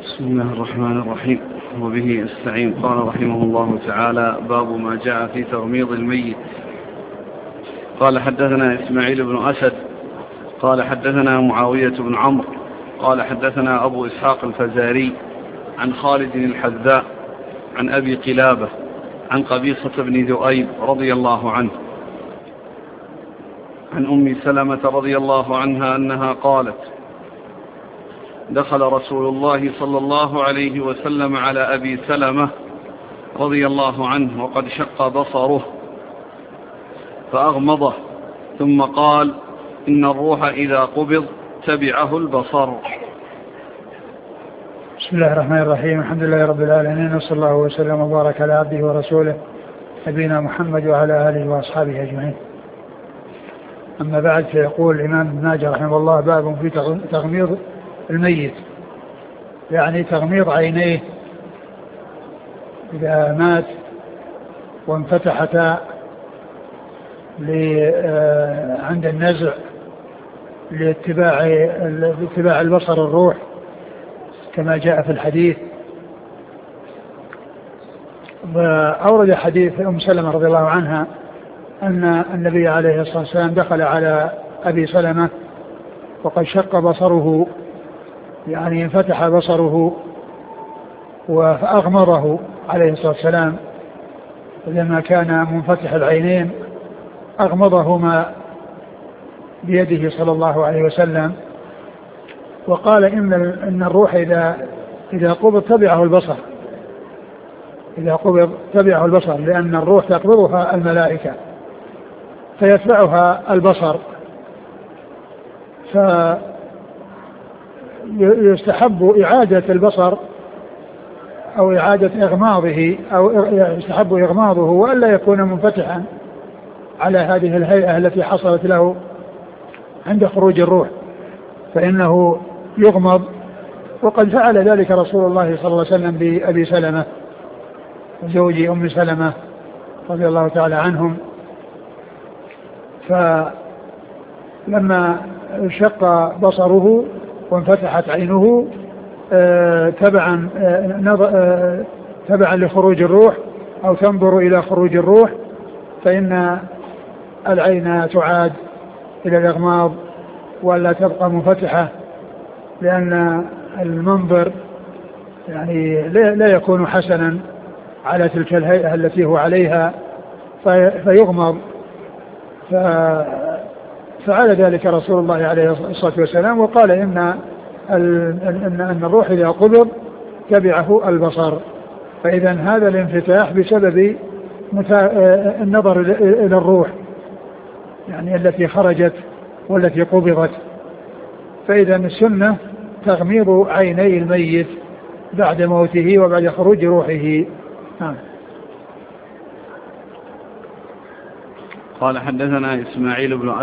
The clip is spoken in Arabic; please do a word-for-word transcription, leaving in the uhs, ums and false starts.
بسم الله الرحمن الرحيم وبه استعين. قال رحمه الله تعالى: باب ما جاء في تغميض الميت. قال حدثنا إسماعيل بن أسد قال حدثنا معاوية بن عمرو قال حدثنا أبو إسحاق الفزاري عن خالد الحذاء عن أبي قلابة عن قبيصة بن ذؤيب رضي الله عنه عن أم سلمة رضي الله عنها أنها قالت: دخل رسول الله صلى الله عليه وسلم على أبي سلمة رضي الله عنه وقد شق بصره فأغمضه، ثم قال: إن الروح إذا قبض تبعه البصر. بسم الله الرحمن الرحيم. الحمد لله رب العالمين، وصلى الله وسلم وبارك على عبده ورسوله نبينا محمد وعلى آله وأصحابه أجمعين. أما بعد، فيقول الإمام ابن ماجه رحمه الله: باب في تغميض الميت، يعني تغميض عينيه إذا مات وانفتحتا عند النزع لاتباع لاتباع البصر الروح كما جاء في الحديث. وأورد حديث أم سلمة رضي الله عنها أن النبي عليه الصلاة والسلام دخل على أبي سلمة وقد شق بصره، يعني انفتح بصره فأغمضه عليه الصلاة والسلام، لما كان منفتح العينين أغمضهما بيده صلى الله عليه وسلم، وقال إن إن الروح إذا إذا قبض تبعه البصر، إذا قبض تبعه البصر، لأن الروح تقبضها الملائكة فيتبعها البصر. فيستحب إعادة البصر أو إعادة إغماضه، أو يستحب إغماضه وألا يكون منفتحا على هذه الهيئة التي حصلت له عند خروج الروح، فإنه يغمض. وقد فعل ذلك رسول الله صلى الله عليه وسلم بأبي سلمة زوج أم سلمة رضي الله تعالى عنهم، فلما شق بصره وانفتحت عينه تبعا تبعا لخروج الروح أو تنظر إلى خروج الروح، فإن العين تعاد إلى الإغماض ولا تبقى منفتحة، لأن المنظر يعني لا يكون حسنا على تلك الهيئة التي هو عليها فيغمض. ففعل ذلك رسول الله عليه الصلاة والسلام، وقال إن أن الروح إذا قبض تبعه البصر. فإذا هذا الانفتاح بسبب النظر إلى الروح، يعني التي خرجت والتي قبضت. فإذا السنة تغميض عيني الميت بعد موته وبعد خروج روحه. آه. قال حدثنا إسماعيل بن